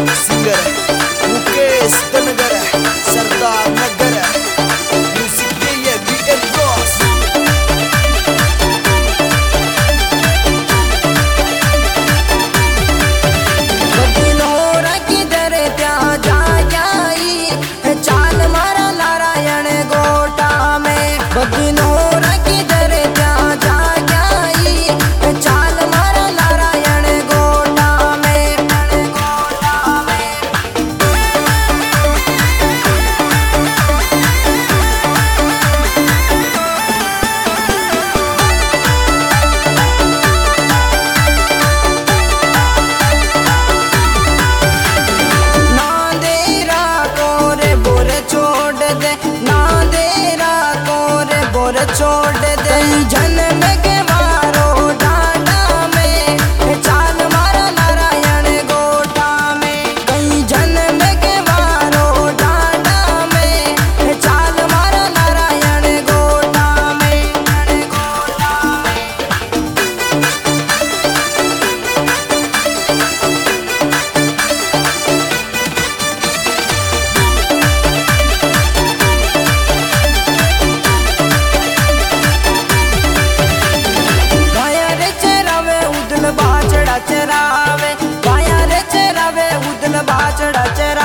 Singer Mukesh नगर Sardar Nagar music के ये भी एक बॉस। बदनोरा किधर त्या जाई चाल मारा नारायण गोटा में। बदनोरा किधर त्या जाई चाल मारा नारायण गोटा में। नांदेरा कोरे बोर छोड़ दे, नांदेरा कोरे बोर छोड़ दे। जन्म के मारो डांडा में चाल मारा नारायण गोटा में। कहीं जन्म के मारो डांडा में चाल मारा नारायण गोटा में। गाया रे चरावे उदल बाचड़ा चरावे, गाया रे चरावे उदल बाचड़ा चरावे।